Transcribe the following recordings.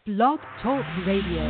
Blog Talk Radio.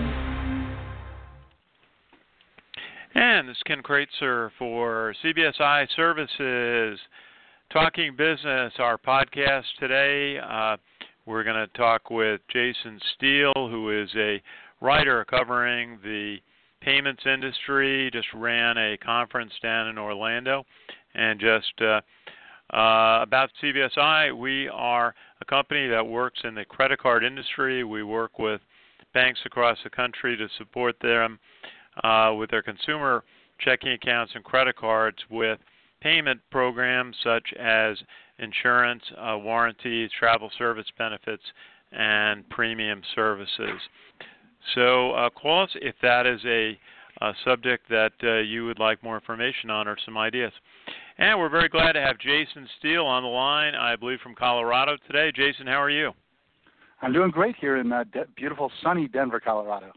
And this is Ken Kreitzer for CBSI Services, Talking Business, our podcast today. We're going to talk with Jason Steele, who is a writer covering the payments industry, just ran a conference down in Orlando. And just about CBSI, we are a company that works in the credit card industry. We work with banks across the country to support them with their consumer checking accounts and credit cards with payment programs such as insurance, warranties, travel service benefits, and premium services. So call us if that is a subject that you would like more information on or some ideas. And we're very glad to have Jason Steele on the line, I believe from Colorado today. Jason, how are you? I'm doing great here in beautiful, sunny Denver, Colorado.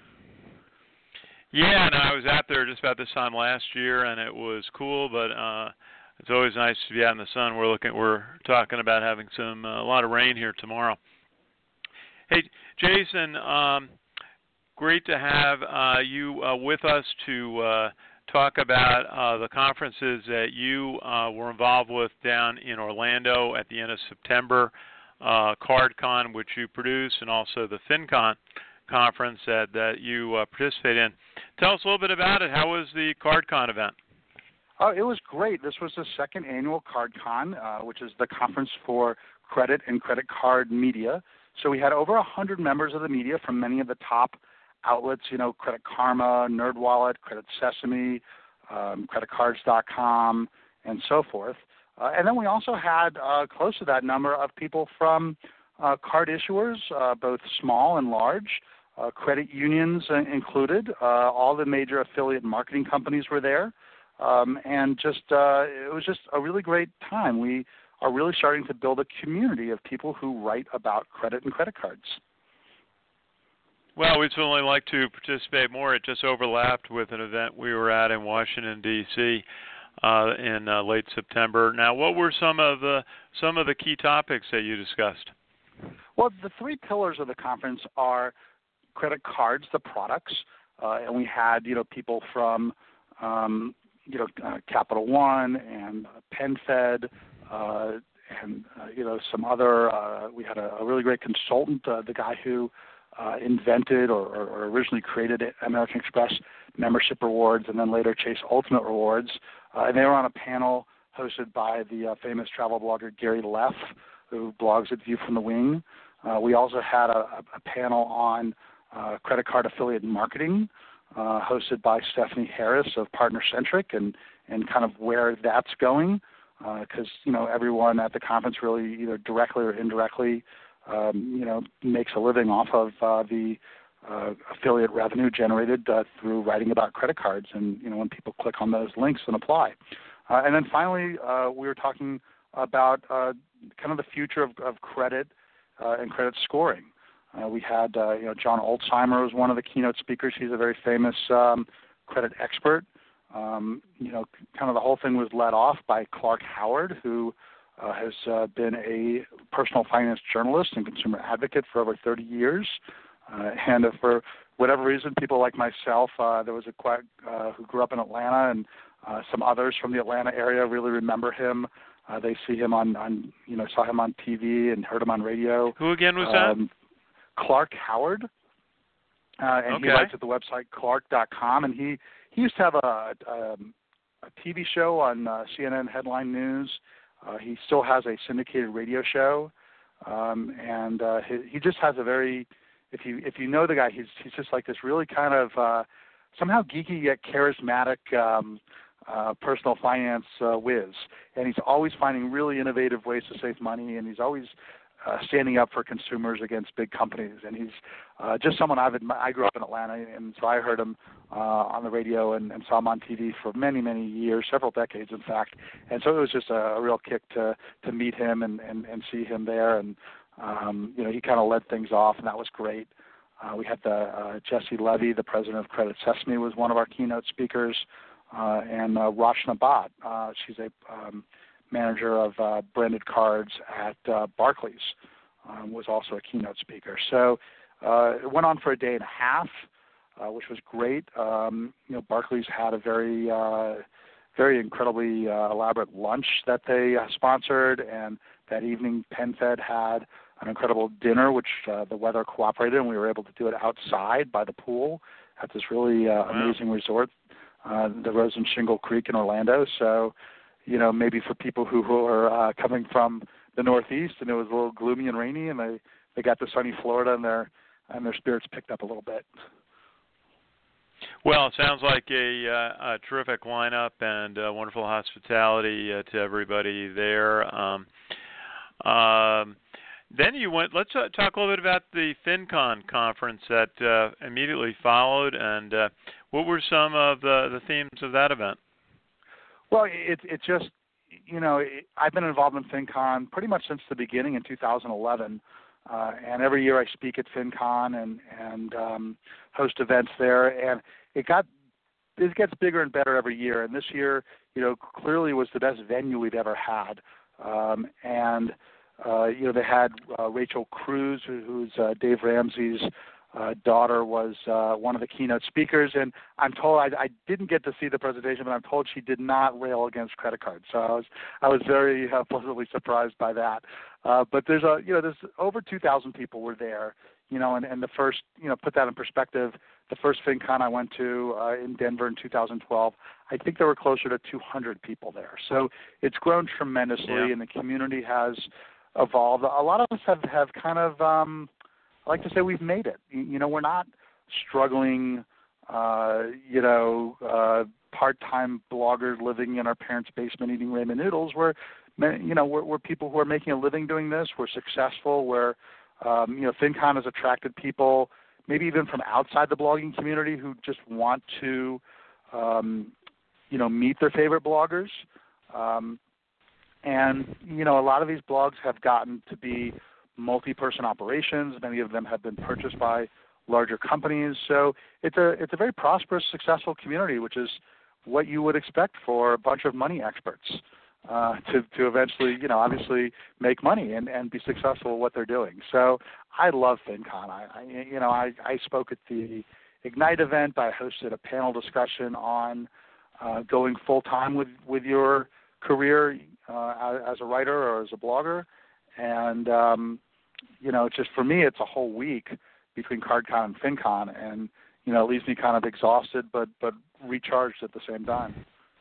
Yeah, and I was out there just about this time last year, and it was cool, but it's always nice to be out in the sun. We're talking about having a lot of rain here tomorrow. Hey, Jason, great to have you with us to talk about the conferences that you were involved with down in Orlando at the end of September, CardCon, which you produced, and also the FinCon conference that you participated in. Tell us a little bit about it. How was the CardCon event? Oh, it was great. This was the second annual CardCon, which is the conference for credit and credit card media. So we had over 100 members of the media from many of the top outlets, Credit Karma, NerdWallet, Credit Sesame, creditcards.com, and so forth. And then we also had close to that number of people from card issuers, both small and large, credit unions included. All the major affiliate marketing companies were there. And it was just a really great time. We are really starting to build a community of people who write about credit and credit cards. Well, we'd certainly like to participate more. It just overlapped with an event we were at in Washington, D.C. In late September. Now, what were some of the key topics that you discussed? Well, the three pillars of the conference are credit cards, the products, and we had people from Capital One and PenFed and some other. We had a really great consultant, the guy who invented or originally created American Express membership rewards and then later Chase Ultimate Rewards. And they were on a panel hosted by the famous travel blogger Gary Leff, who blogs at View from the Wing. We also had a panel on credit card affiliate marketing hosted by Stephanie Harris of PartnerCentric and kind of where that's going because, everyone at the conference really either directly or indirectly makes a living off of the affiliate revenue generated through writing about credit cards and, when people click on those links and apply. And then finally, we were talking about kind of the future of credit and credit scoring. We had, John Alzheimer was one of the keynote speakers. He's a very famous credit expert. Kind of the whole thing was led off by Clark Howard, who has been a personal finance journalist and consumer advocate for over 30 years. And for whatever reason, people like myself, there was who grew up in Atlanta, and some others from the Atlanta area really remember him. They see him saw him on TV and heard him on radio. Who again was that? Clark Howard. And okay. He writes at the website clark.com, and he used to have a TV show on CNN Headline News. He still has a syndicated radio show, and he just has a very, if you know the guy, he's just like this really kind of somehow geeky yet charismatic personal finance whiz, and he's always finding really innovative ways to save money, and he's always standing up for consumers against big companies, and he's just someone I grew up in Atlanta, and so I heard him on the radio and saw him on TV for many, many years, several decades, in fact. And so it was just a real kick to meet him and see him there, and he kind of led things off, and that was great. We had Jessie Levy, the president of Credit Sesame, was one of our keynote speakers, and Rachna Bhatt. She's a manager of branded cards at Barclays, was also a keynote speaker. So It went on for a day and a half, which was great. Barclays had a very incredibly elaborate lunch that they sponsored, and that evening PenFed had an incredible dinner, which the weather cooperated, and we were able to do it outside by the pool at this really amazing resort, the Rose and Shingle Creek in Orlando. So, maybe for people who are coming from the Northeast and it was a little gloomy and rainy, and they got to sunny Florida, and their spirits picked up a little bit. Well, it sounds like a terrific lineup and wonderful hospitality to everybody there. Then you went. Let's talk a little bit about the FinCon conference that immediately followed, and what were some of the themes of that event? Well, it just, I've been involved in FinCon pretty much since the beginning in 2011, and every year I speak at FinCon and host events there, and it gets bigger and better every year. And this year, clearly was the best venue we've ever had, they had Rachel Cruz, who's Dave Ramsey's daughter, was one of the keynote speakers, and I'm told I didn't get to see the presentation, but I'm told she did not rail against credit cards. So I was very pleasantly surprised by that. But there's over 2,000 people were there, and the first, put that in perspective, the first FinCon I went to in Denver in 2012, I think there were closer to 200 people there. So it's grown tremendously, and the community has evolved. A lot of us have kind of, I like to say we've made it. We're not struggling, part-time bloggers living in our parents' basement eating ramen noodles. We're people who are making a living doing this. We're successful. FinCon has attracted people, maybe even from outside the blogging community, who just want to, meet their favorite bloggers. And a lot of these blogs have gotten to be multi-person operations. Many of them have been purchased by larger companies. So it's a very prosperous, successful community, which is what you would expect for a bunch of money experts to eventually, obviously make money and be successful at what they're doing. So I love FinCon. I spoke at the Ignite event. I hosted a panel discussion on going full-time with your career as a writer or as a blogger. And, just for me, it's a whole week between CardCon and FinCon, and, it leaves me kind of exhausted but recharged at the same time.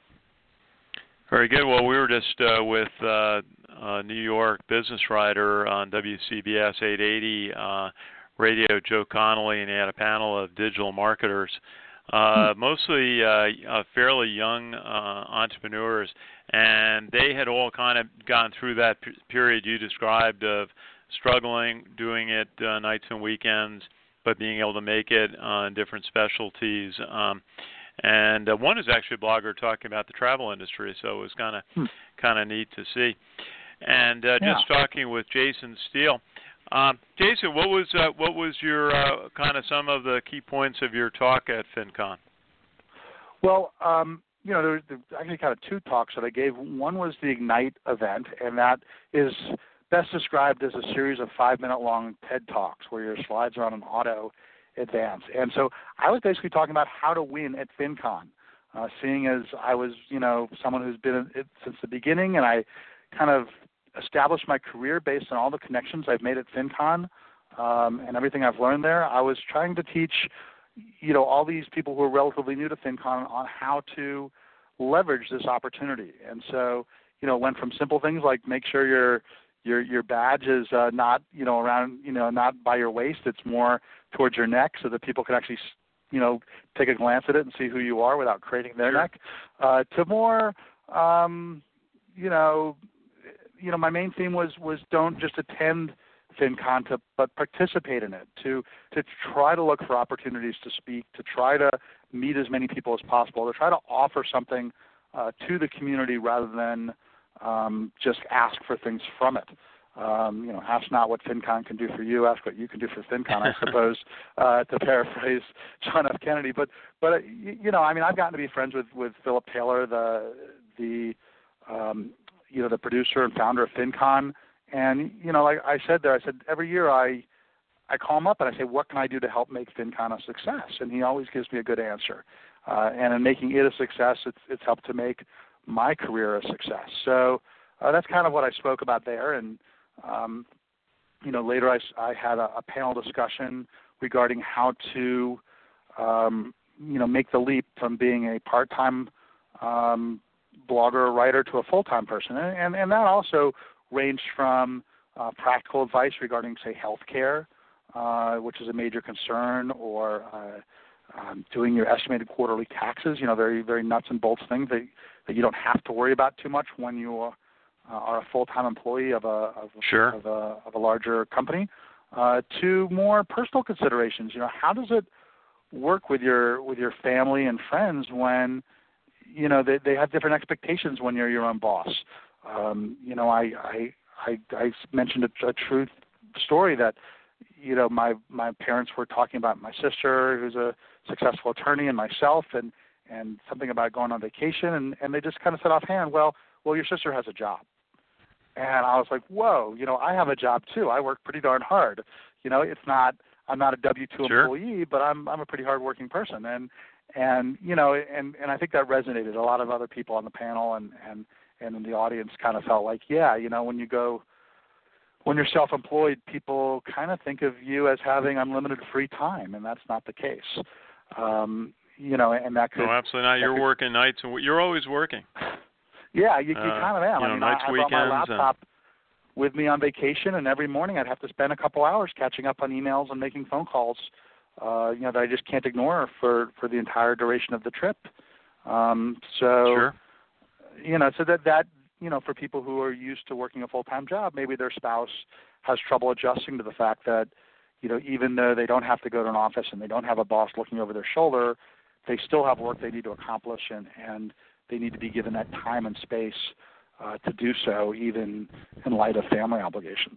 Very good. Well, we were just with New York business writer on WCBS 880 radio, Joe Connolly, and he had a panel of digital marketers, mostly fairly young entrepreneurs, and they had all kind of gone through that period you described of struggling, doing it nights and weekends, but being able to make it in different specialties. And one is actually a blogger talking about the travel industry, so it was kind of neat to see. And just talking with Jason Steele. Jason, what was your kind of some of the key points of your talk at FinCon? Well, there were actually kind of two talks that I gave. One was the Ignite event, and that is best described as a series of 5-minute-long TED Talks where your slides are on an auto advance. And so I was basically talking about how to win at FinCon, seeing as I was, someone who's been in it since the beginning, and I kind of established my career based on all the connections I've made at FinCon and everything I've learned there. I was trying to teach, all these people who are relatively new to FinCon on how to leverage this opportunity. And so, it went from simple things like make sure your badge is not, around, not by your waist. It's more towards your neck so that people can actually, take a glance at it and see who you are without craning their neck. To more, my main theme was don't just attend FinCon, but participate in it, to try to look for opportunities to speak, to try to meet as many people as possible, to try to offer something to the community rather than just ask for things from it. Ask not what FinCon can do for you, ask what you can do for FinCon, I suppose, to paraphrase John F. Kennedy. But I've gotten to be friends with Philip Taylor, the producer and founder of FinCon. And, like I said every year I I call him up and I say, what can I do to help make FinCon a success? And he always gives me a good answer. And in making it a success, it's helped to make my career a success. So that's kind of what I spoke about there. And, later I had a panel discussion regarding how to, make the leap from being a part-time blogger or writer to a full-time person. And that also ranged from practical advice regarding, say, healthcare, which is a major concern, or doing your estimated quarterly taxes, very, very nuts and bolts things that you don't have to worry about too much when you are a full-time employee of a larger company, to more personal considerations. How does it work with your family and friends when they have different expectations when you're your own boss? I mentioned a true story that my parents were talking about my sister, who's a successful attorney, and myself, and something about going on vacation, and they just kind of said offhand, well, your sister has a job. And I was like, whoa, I have a job too. I work pretty darn hard. I'm not a W-2 Sure. employee, but I'm a pretty hardworking person. And I think that resonated. A lot of other people on the panel and in the audience kind of felt like, yeah, when you're self-employed, people kind of think of you as having unlimited free time, and that's not the case. And that could. No, absolutely not. You're working nights, and you're always working. Yeah, you kind of am. Nights, I weekends, brought my laptop with me on vacation, and every morning I'd have to spend a couple hours catching up on emails and making phone calls, that I just can't ignore for the entire duration of the trip. Sure. So that for people who are used to working a full-time job, maybe their spouse has trouble adjusting to the fact that, even though they don't have to go to an office and they don't have a boss looking over their shoulder, they still have work they need to accomplish, and they need to be given that time and space to do so, even in light of family obligations.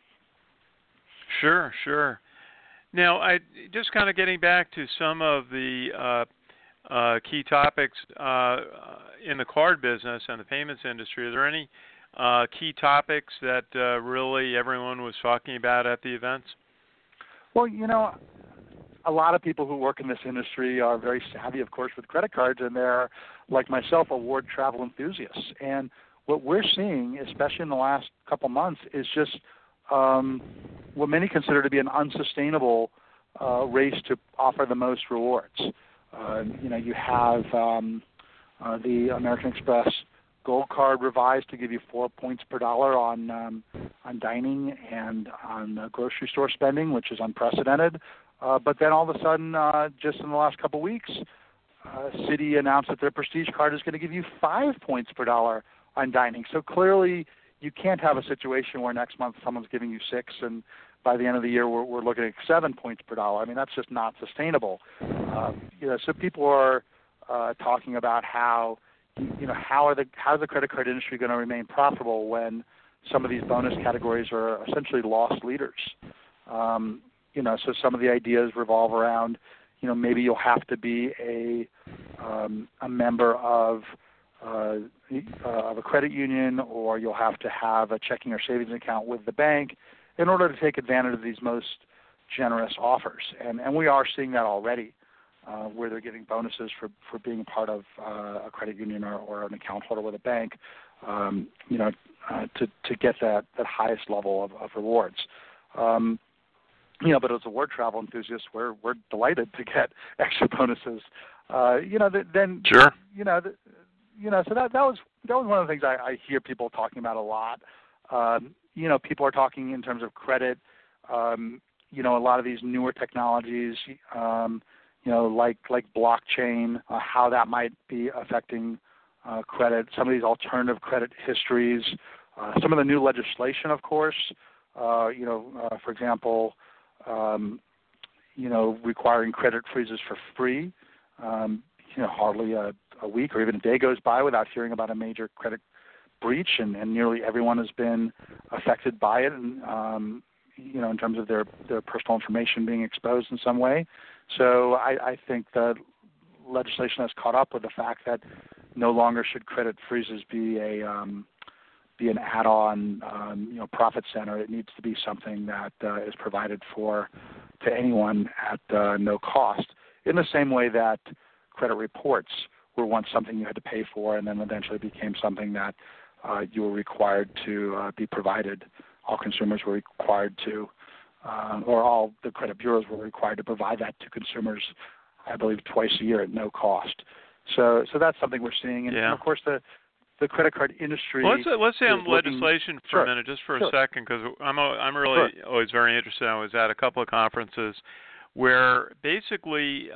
Sure. Now, I just kind of getting back to some of the key topics in the card business and the payments industry. Are there any key topics that really everyone was talking about at the events? Well, a lot of people who work in this industry are very savvy, of course, with credit cards, and they're, like myself, award travel enthusiasts. And what we're seeing, especially in the last couple months, is just what many consider to be an unsustainable race to offer the most rewards. You have the American Express Gold Card revised to give you 4 points per dollar on dining and on grocery store spending, which is unprecedented. But then all of a sudden, just in the last couple of weeks, Citi announced that their Prestige Card is going to give you 5 points per dollar on dining. So clearly, you can't have a situation where next month someone's giving you 6, and by the end of the year we're looking at 7 points per dollar. I mean, that's just not sustainable. So people are talking about how how's the credit card industry going to remain profitable when some of these bonus categories are essentially lost leaders. So some of the ideas revolve around, maybe you'll have to be a member of a credit union, or you'll have to have a checking or savings account with the bank in order to take advantage of these most generous offers. And we are seeing that already, where they're giving bonuses for being a part of a credit union or an account holder with a bank, to get that highest level of rewards. But as award travel enthusiasts, we're delighted to get extra bonuses. Then sure. So that was one of the things I hear people talking about a lot. People are talking in terms of credit. A lot of these newer technologies, like blockchain, how that might be affecting credit. Some of these alternative credit histories. Some of the new legislation, of course. For example, requiring credit freezes for free. Hardly a week or even a day goes by without hearing about a major credit breach, and nearly everyone has been affected by it, and in terms of their personal information being exposed in some way. So I think the legislation has caught up with the fact that no longer should credit freezes be be an add-on, profit center. It needs to be something that is provided for to anyone at no cost. In the same way that credit reports were once something you had to pay for, and then eventually became something that you were required to be provided. All consumers were required to, or all the credit bureaus were required to provide that to consumers, I believe, twice a year at no cost. So that's something we're seeing, and of course the credit card industry. Well, let's say on legislation for a minute, just for a second, because I'm really always very interested. I was at a couple of conferences where basically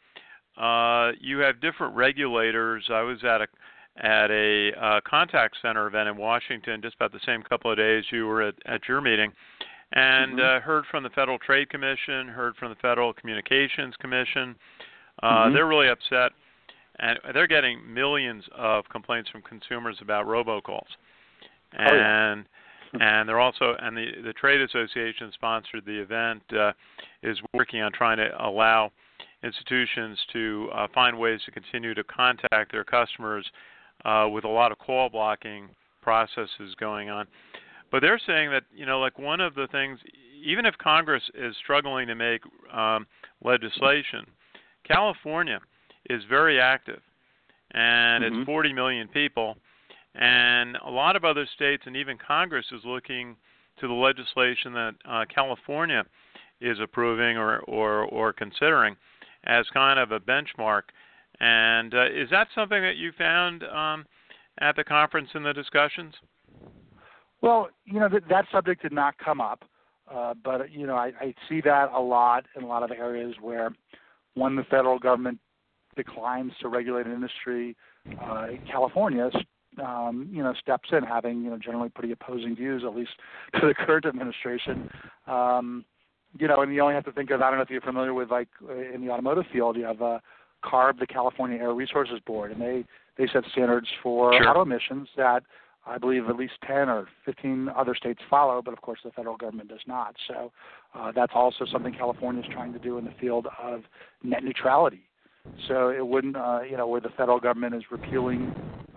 you have different regulators. I was at a contact center event in Washington just about the same couple of days you were at your meeting, and heard from the Federal Trade Commission, heard from the Federal Communications Commission. They're really upset. And they're getting millions of complaints from consumers about robocalls, and they're also, and the trade association sponsored the event, is working on trying to allow institutions to find ways to continue to contact their customers with a lot of call blocking processes going on. But they're saying that, like one of the things, even if Congress is struggling to make legislation, California is very active, and it's 40 million people, and a lot of other states and even Congress is looking to the legislation that California is approving or considering as kind of a benchmark. And is that something that you found at the conference in the discussions? Well, that subject did not come up, but I see that a lot in a lot of areas where, when the federal government declines to regulate an industry, California, steps in, having generally pretty opposing views, at least to the current administration. And you only have to think of, I don't know if you're familiar with, like in the automotive field, you have CARB, the California Air Resources Board, and they set standards for auto emissions that I believe at least 10 or 15 other states follow, but of course the federal government does not. So that's also something California is trying to do in the field of net neutrality. So it wouldn't, where the federal government is repealing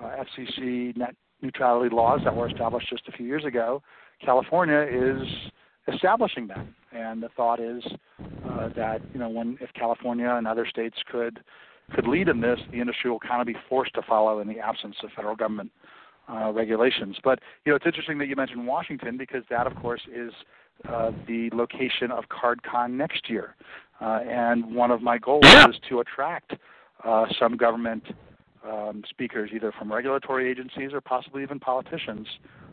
FCC net neutrality laws that were established just a few years ago, California is establishing that. And the thought is that, if California and other states could lead in this, the industry will kind of be forced to follow in the absence of federal government regulations. But, it's interesting that you mentioned Washington, because that, of course, is the location of CardCon next year. And one of my goals is to attract some government speakers, either from regulatory agencies or possibly even politicians,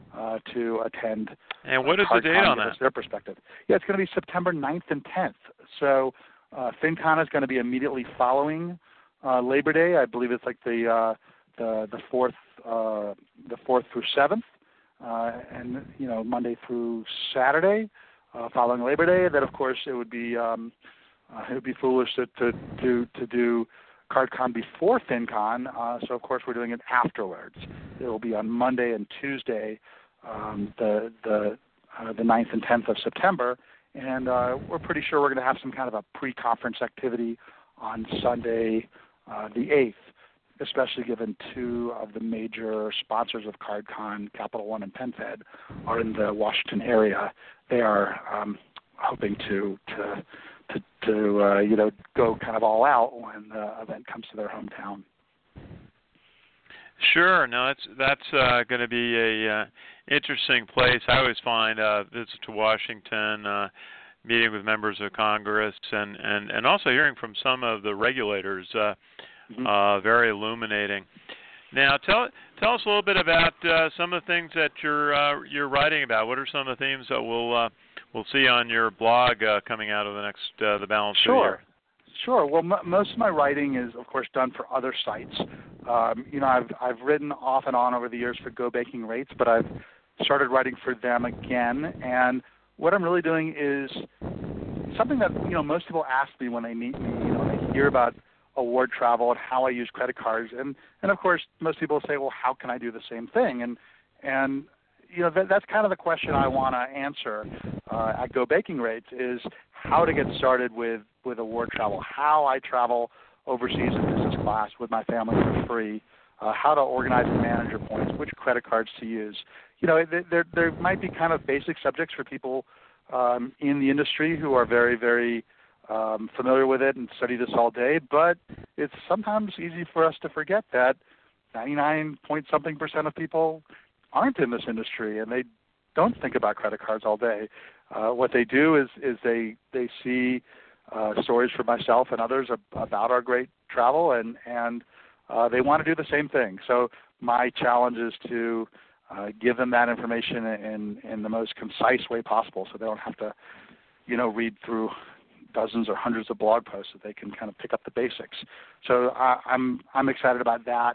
to attend. And what is the date on that? Their perspective. Yeah, it's going to be September 9th and 10th. So FinCon is going to be immediately following Labor Day. I believe it's like the 4th through 7th, and Monday through Saturday, following Labor Day. Then of course it would be foolish to do CardCon before FinCon. So of course we're doing it afterwards. It will be on Monday and Tuesday, the 9th and 10th of September, and we're pretty sure we're going to have some kind of a pre-conference activity on Sunday, the 8th. Especially given two of the major sponsors of CardCon, Capital One and PenFed, are in the Washington area. They are hoping to go kind of all out when the event comes to their hometown. Sure. No, that's going to be a interesting place. I always find visits to Washington, meeting with members of Congress, and also hearing from some of the regulators. Very illuminating. Now, tell us a little bit about some of the things that you're writing about. What are some of the themes that we'll see on your blog coming out of the balance of the year? Sure. Well, most of my writing is, of course, done for other sites. I've written off and on over the years for Go Baking Rates, but I've started writing for them again. And what I'm really doing is something that most people ask me when they meet me. They hear about award travel and how I use credit cards, and of course most people say, well, how can I do the same thing? And that's kind of the question I want to answer at Go Baking Rates, is how to get started with award travel, how I travel overseas in business class with my family for free, how to organize and manage your points, which credit cards to use. there might be kind of basic subjects for people in the industry who are very, very familiar with it and study this all day, but it's sometimes easy for us to forget that 99-point-something% of people aren't in this industry and they don't think about credit cards all day. What they do is they see stories from myself and others about our great travel, and they want to do the same thing. So my challenge is to give them that information in the most concise way possible, so they don't have to, read through dozens or hundreds of blog posts, that they can kind of pick up the basics. So I'm excited about that.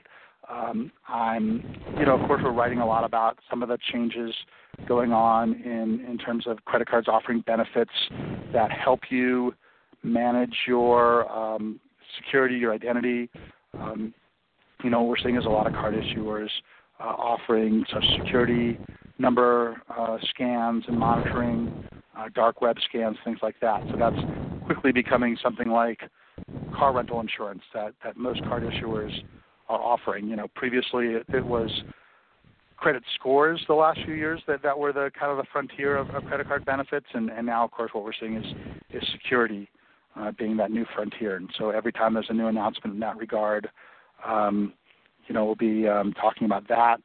Of course, we're writing a lot about some of the changes going on in terms of credit cards offering benefits that help you manage your security, your identity. What we're seeing is a lot of card issuers offering Social Security number scans and monitoring, dark web scans, things like that. So that's quickly becoming something like car rental insurance that most card issuers are offering. Previously it was credit scores the last few years that were the kind of the frontier of credit card benefits, and now, of course, what we're seeing is security being that new frontier. And so every time there's a new announcement in that regard, we'll be talking about that.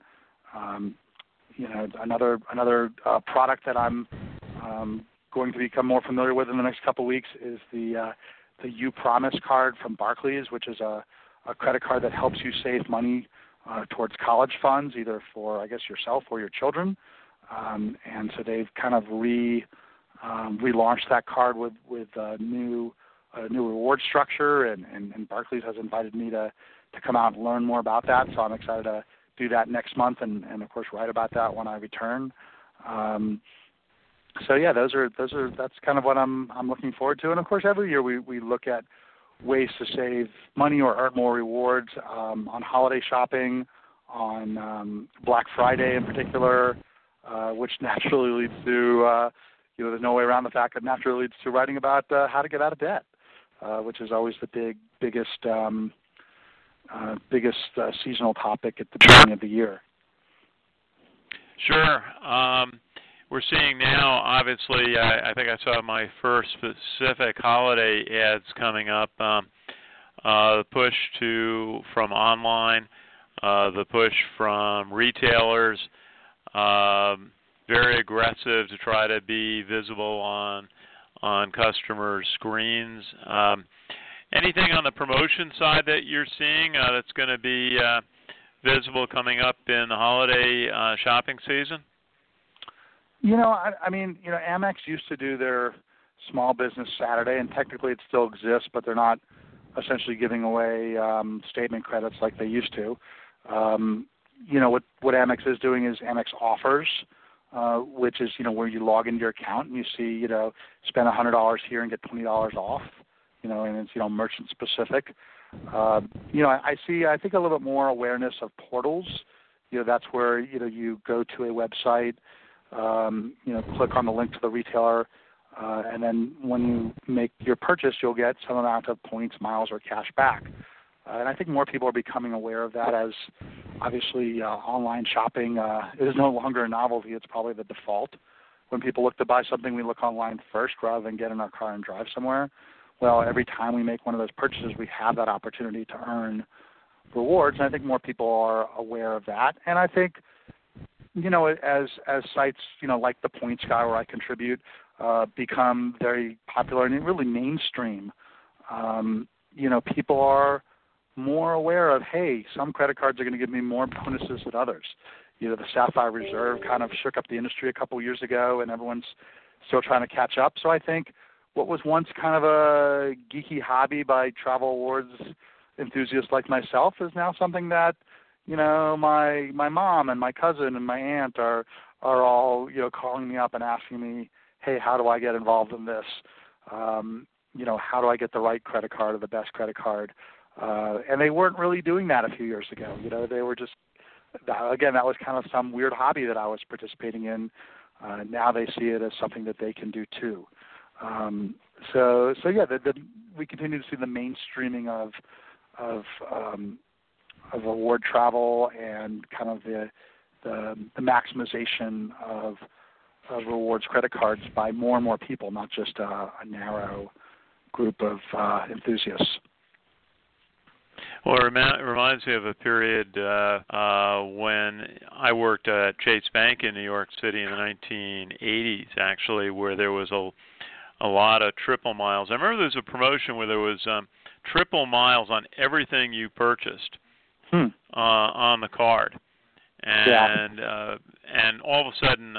Another product that I'm going to become more familiar with in the next couple of weeks is the uPromise card from Barclays, which is a credit card that helps you save money towards college funds, either for, I guess, yourself or your children. And so they've kind of relaunched that card with a new reward structure, and Barclays has invited me to come out and learn more about that. So I'm excited to do that next month, and of course write about that when I return. So yeah, that's kind of what I'm looking forward to. And of course, every year we look at ways to save money or earn more rewards on holiday shopping, on Black Friday in particular, which naturally leads to there's no way around the fact that naturally leads to writing about how to get out of debt, which is always the biggest seasonal topic at the beginning of the year. Sure. We're seeing now, obviously, I think I saw my first specific holiday ads coming up, the push from online, the push from retailers, very aggressive to try to be visible on customers' screens. Anything on the promotion side that you're seeing that's going to be visible coming up in the holiday shopping season? Amex used to do their Small Business Saturday, and technically it still exists, but they're not essentially giving away statement credits like they used to. What Amex is doing is Amex Offers, which is, where you log into your account and you see, spend $100 here and get $20 off, and it's, merchant specific. I think a little bit more awareness of portals. That's where, you go to a website, click on the link to the retailer, and then when you make your purchase, you'll get some amount of points, miles, or cash back. And I think more people are becoming aware of that, as obviously online shopping is no longer a novelty. It's probably the default. When people look to buy something, we look online first rather than get in our car and drive somewhere. Well, every time we make one of those purchases, we have that opportunity to earn rewards, and I think more people are aware of that. And I think, as sites, like the Points Guy, where I contribute, become very popular and really mainstream, people are more aware of, hey, some credit cards are going to give me more bonuses than others. The Sapphire Reserve kind of shook up the industry a couple years ago, and everyone's still trying to catch up. So I think what was once kind of a geeky hobby by travel awards enthusiasts like myself is now something that, my mom and my cousin and my aunt are all, calling me up and asking me, hey, how do I get involved in this? How do I get the right credit card or the best credit card? And they weren't really doing that a few years ago. They were just, again, that was kind of some weird hobby that I was participating in. Now they see it as something that they can do too. So we continue to see the mainstreaming of award travel and kind of maximization of rewards credit cards by more and more people, not just a narrow group of enthusiasts. Well, it reminds me of a period when I worked at Chase Bank in New York City in the 1980s, actually, where there was a lot of triple miles. I remember there was a promotion where there was triple miles on everything you purchased on the card, and all of a sudden,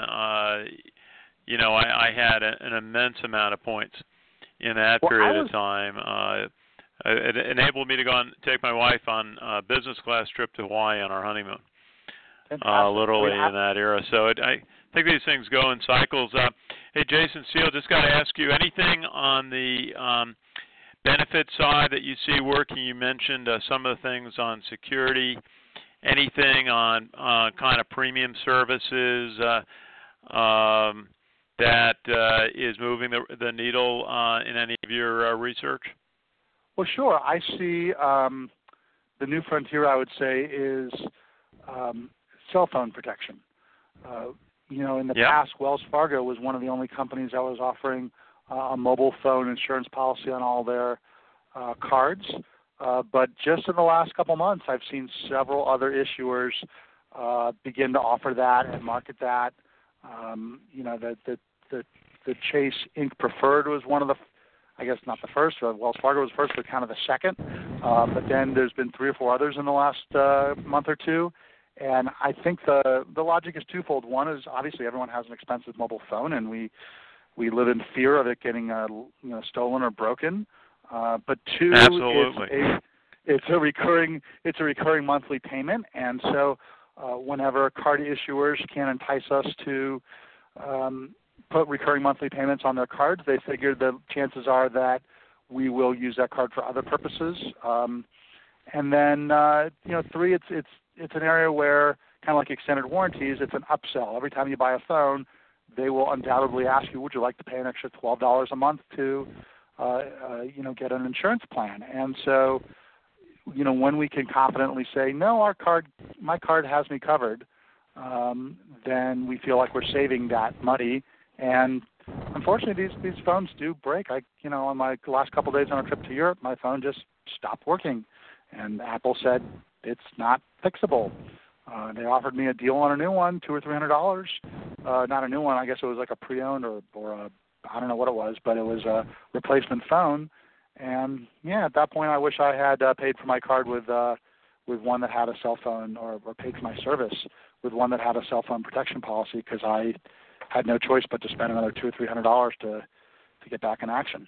I had an immense amount of points in that period of time. It enabled me to go and take my wife on a business class trip to Hawaii on our honeymoon, literally in that era. So I think these things go in cycles. Hey, Jason Steele, just got to ask you, anything on the benefit side that you see working? You mentioned some of the things on security. Anything on kind of premium services that is moving the needle in any of your research? Well, sure. I see the new frontier, I would say, is cell phone protection. In the past, Wells Fargo was one of the only companies that was offering a mobile phone insurance policy on all their cards. But just in the last couple months, I've seen several other issuers begin to offer that and market that. The Chase Inc. Preferred was one of the, I guess not the first, Wells Fargo was first, but kind of the second. But then there's been 3 or 4 others in the last month or two. And I think the logic is twofold. One is obviously everyone has an expensive mobile phone, and we live in fear of it getting stolen or broken. But two, absolutely, it's a recurring monthly payment, and so whenever card issuers can entice us to put recurring monthly payments on their cards, they figure the chances are that we will use that card for other purposes. And then 3, it's an area where, kind of like extended warranties, it's an upsell. Every time you buy a phone, they will undoubtedly ask you, would you like to pay an extra $12 a month to get an insurance plan? And so, when we can confidently say, no, my card has me covered, then we feel like we're saving that money. And unfortunately, these phones do break. On my last couple of days on a trip to Europe, my phone just stopped working, and Apple said it's not fixable. They offered me a deal on a new one, $200 or $300. Not a new one. I guess it was like a pre-owned or a, I don't know what it was, but it was a replacement phone. And at that point, I wish I had paid for my card with one that had a cell phone, or paid for my service with one that had a cell phone protection policy, because I had no choice but to spend another $200 or $300 to get back in action.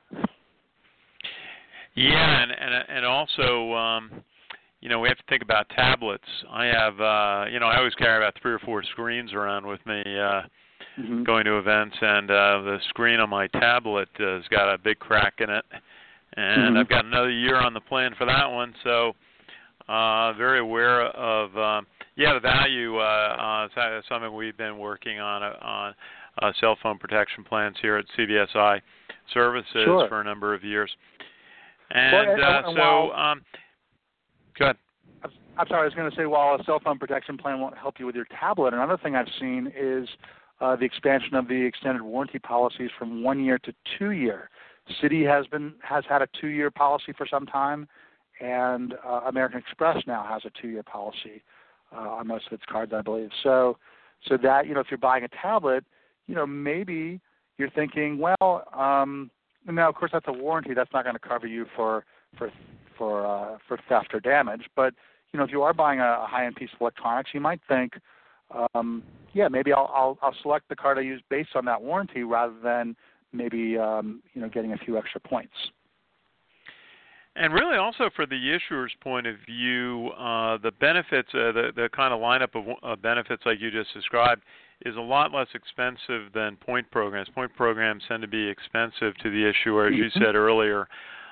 Yeah, and also, we have to think about tablets. I have, I always carry about 3 or 4 screens around with me going to events, and the screen on my tablet has got a big crack in it, and I've got another year on the plan for that one, so very aware of, the value. It's something we've been working on cell phone protection plans here at CBSI Services for a number of years. And go ahead. I'm sorry, I was going to say, while a cell phone protection plan won't help you with your tablet, another thing I've seen is the expansion of the extended warranty policies from 1 year to 2 year. Citi has had a 2-year policy for some time, and American Express now has a 2-year policy on most of its cards, I believe. So that, if you're buying a tablet, maybe you're thinking, well, now of course that's a warranty. That's not going to cover you for theft or damage. But if you are buying a high-end piece of electronics, you might think, maybe I'll select the card I use based on that warranty rather than maybe getting a few extra points. And really, also for the issuer's point of view, the benefits, the kind of lineup of benefits like you just described, is a lot less expensive than point programs. Point programs tend to be expensive to the issuer, as you said earlier,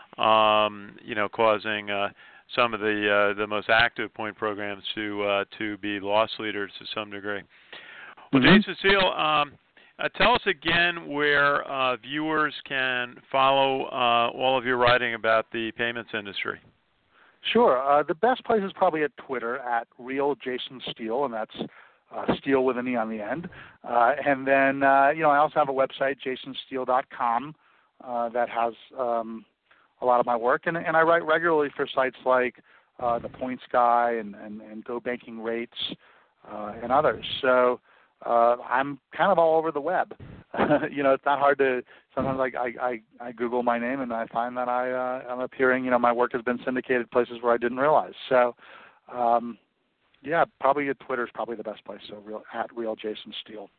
causing some of the most active point programs to be loss leaders to some degree. Well, Jason Steele, tell us again where viewers can follow all of your writing about the payments industry. Sure. The best place is probably at Twitter, at RealJasonSteele, and that's Steele with an E on the end. And then, I also have a website, jasonsteele.com, that has a lot of my work. And I write regularly for sites like The Points Guy and Go Banking Rates and others. So I'm kind of all over the web. It's not hard to, sometimes I Google my name and I find that I'm appearing, my work has been syndicated places where I didn't realize. So, probably Twitter's probably the best place. So @Real Jason Steele.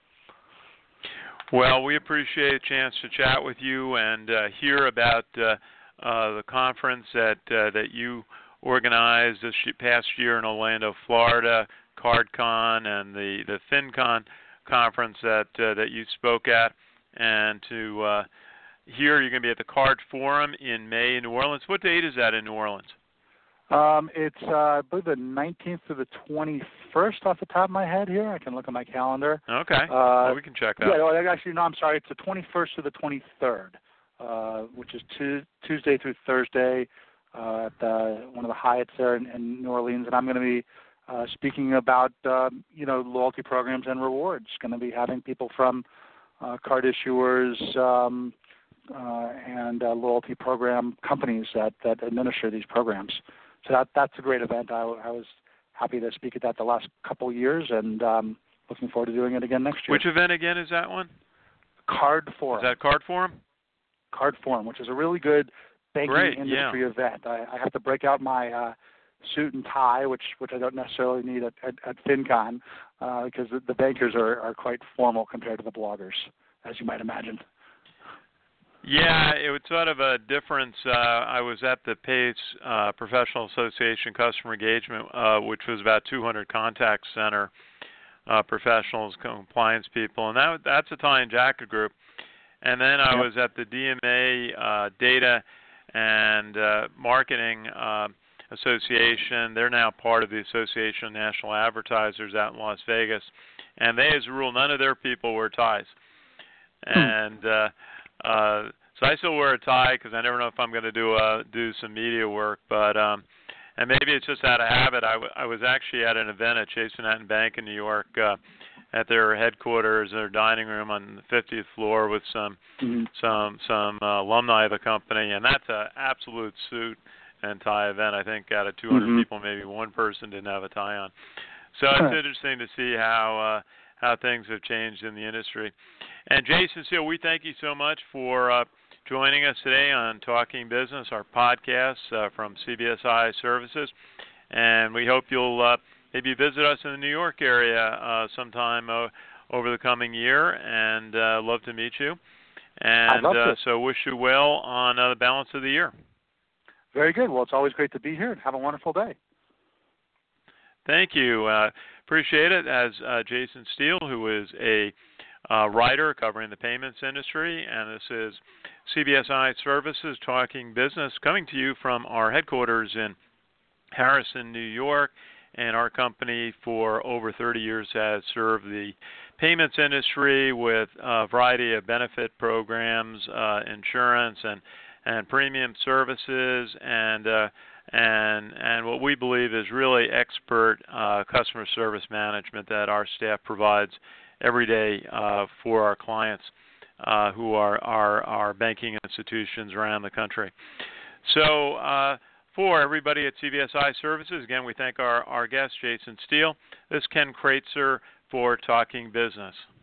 Well, we appreciate a chance to chat with you and hear about the conference that you organized this past year in Orlando, Florida, CardCon, and the FinCon conference that you spoke at, and to hear you're going to be at the Card Forum in May in New Orleans. What date is that in New Orleans? It's I believe the 19th to the 21st off the top of my head here. I can look at my calendar. Okay. Well, we can check that. Yeah, actually, no, I'm sorry. It's the 21st to the 23rd, which is Tuesday through Thursday at one of the Hyatts there in New Orleans. And I'm going to be speaking about, loyalty programs and rewards. Going to be having people from card issuers and loyalty program companies that administer these programs. So that's a great event. I was happy to speak at that the last couple of years, and looking forward to doing it again next year. Which event again is that one? Card Forum. Is that Card Forum? Card Forum, which is a really good banking industry event. I have to break out my suit and tie, which I don't necessarily need at FinCon, because the bankers are quite formal compared to the bloggers, as you might imagine. Yeah, it was sort of a difference. I was at the PACE Professional Association Customer Engagement, which was about 200 contact center professionals, compliance people, and that's Italian Jacket Group. And then I was at the DMA Data and Marketing Association. They're now part of the Association of National Advertisers out in Las Vegas, and they, as a rule, none of their people wear ties. And so I still wear a tie because I never know if I'm going to do some media work. But and maybe it's just out of habit. I was actually at an event at Chase Manhattan Bank in New York at their headquarters, their dining room on the 50th floor with some alumni of the company, and that's an absolute suit and tie event. I think out of 200 people, maybe one person didn't have a tie on. So it's interesting to see how things have changed in the industry. And Jason Steele, we thank you so much for joining us today on Talking Business, our podcast from CBSI Services. And we hope you'll maybe visit us in the New York area sometime over the coming year, and love to meet you. And I'd love to. So wish you well on the balance of the year. Very good. Well, it's always great to be here, and have a wonderful day. Thank you. Appreciate it. As Jason Steele, who is a writer covering the payments industry, and this is CBSI Services Talking Business, coming to you from our headquarters in Harrison, New York. And our company for over 30 years has served the payments industry with a variety of benefit programs, insurance, and premium services, and what we believe is really expert customer service management that our staff provides every day for our clients who are our banking institutions around the country. So for everybody at CBSI Services, again, we thank our guest, Jason Steele. This is Ken Kreitzer for Talking Business.